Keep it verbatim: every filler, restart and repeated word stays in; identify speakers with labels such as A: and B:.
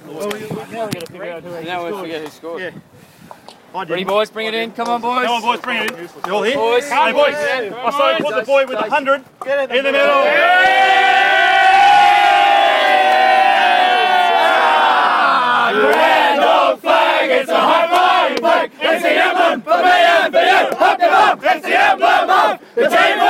A: Well, now we've got to figure out who actually
B: Now we
A: scored.
B: forget who scored.
A: Yeah.
B: Ready, boys? Bring it in. Come on, boys.
C: Come on, boys, bring it in. You all here?
B: Boys.
C: Hey, boys.
B: Yeah,
C: I saw you put the boy with the hundred in the middle.
B: Grand old flag, it's a high flying flag. It's the emblem for me and for you. Up the bump, it's the emblem of the team.